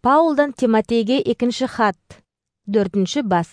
Паулдан Тимотейге 2 хат, 4 бас.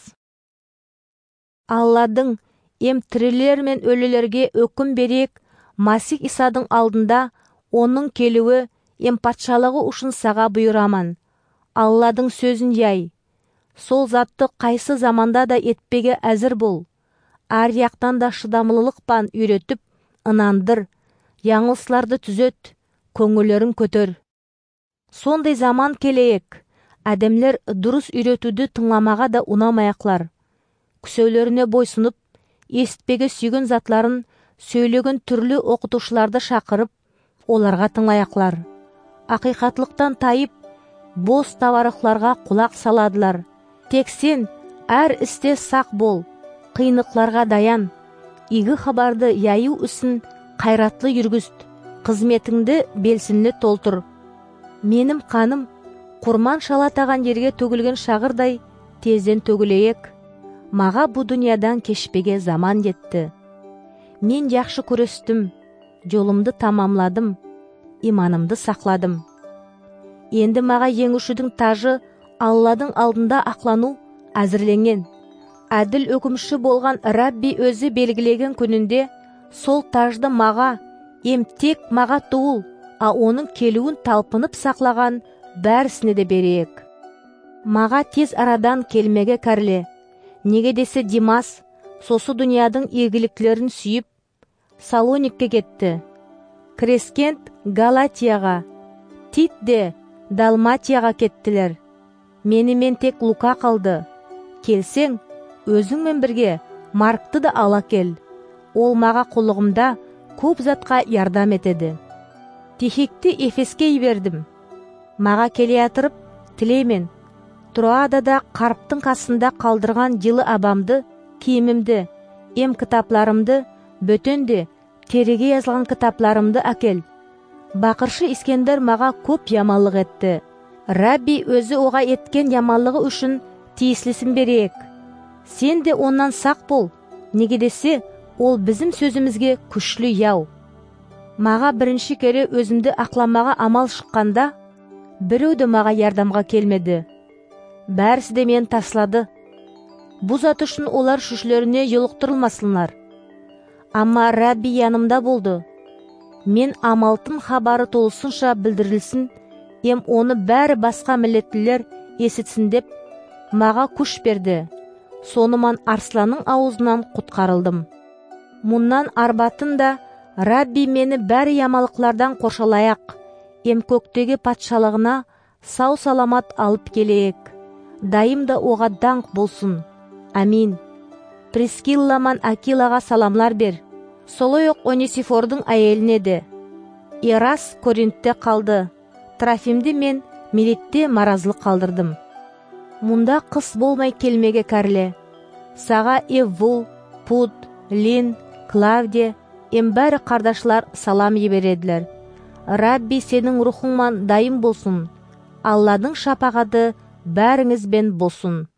Алладың ем тірілер мен өлілерге өкім берек, Масих Исадың алдында оның келуі ем патшалығы ұшын саға бұйыраман. Алладың сөзін яй. Сол затты қайсы заманда да етпеге әзір бол. Әр яқтан да шыдамлылықпан үйретіп, ынандыр, яңылсыларды түзет, көңілерін көтер. Сондай заман келейік, әдемлер дұрыс үйретуді тыңламаға да унамаяқлар. Күсеулеріне бойсынып, естпеге сүйген затларын сөйлеген түрлі оқытушыларды шақырып, оларға тыңлаяқлар. Ақиқатлықтан тайып, бос таварықларға құлақ саладылар. Тек сен әр істе сақ бол, қиынықларға даян, игі хабарды яю үсін қайратлы жүргіст, қызметіңді белсінлі толтыр. Менім қаным, құрман шалатаған жерге төгілген шағырдай тезден төгілейек. Маға бұ дүниядан кешпеге заман жетті. Мен жақшы көрестім, жолымды тамамладым, иманымды сақладым. Енді маға еңушудің тажы Алладың алдында ақлану әзірленген. Әділ өкімші болған Рабби өзі белгілеген күнінде сол тажды маға, ем тек маға туыл, а оның келуін талпынып сақлаған бәрісіне де берейік. Маға тез арадан келмеге кәрле. Неге десе Димас, сосы дүниядың игіліктерін сүйіп, Салоникке кетті. Крескент Галатияға, Тит де Далматияға кеттілер. Менімен тек Лука қалды. Келсең, өзіңмен бірге Маркты да ала кел. Ол маға құлығымда көп затқа ярдам етеді. Тихикті Эфеске бердім. Маға келе атырып, тілеймен. Троадада қарыптың қасында қалдырған жылы абамды, киімімді, ем кітапларымды, бөтенде, тереге yazылған кітапларымды әкел. Бақыршы Искендер маға көп ямалық етті. Рабби өзі оға еткен ямалығы үшін тиіслісін берейік. Сен де оннан сақ бол, неге десе, ол біздің сөзімізге күшлі яу. Маға бірінші кере өзімді ақламаға амал шыққанда, біреуді маға ярдамға келмеді. Бәрісі де мен таслады. Бұ зат үшін олар шүшлеріне елықтырылмасынлар. Амма Рабби янымда болды. Мен амалтын хабары толысынша білдірілсін, ем оны бәрі басқа милеттілер есітсін деп, маға күш берді. Соныман арсланың аузынан құтқарылдым. Мұннан арбатын да Рабби мені бәрі ямалықлардан қоршалаяқ, ем көктегі патшалығына сау саламат алып келейік. Дайым да оға даңқ болсын. Амин. Прискилламан Акилаға саламлар бер. Солой оқ Онесифордың әйеліне де. Ирас Коринтте қалды. Трофимді мен Милетте маразлық қалдырдым. Мұнда қыс болмай келмеге кәрле. Саға Еввул, Пуд, Лин, Клавдия, ем бәрі қардашлар салам ебереділер. Рабби сенің рухыңман дайым болсын. Алладың шапағаты бәріңізбен болсын.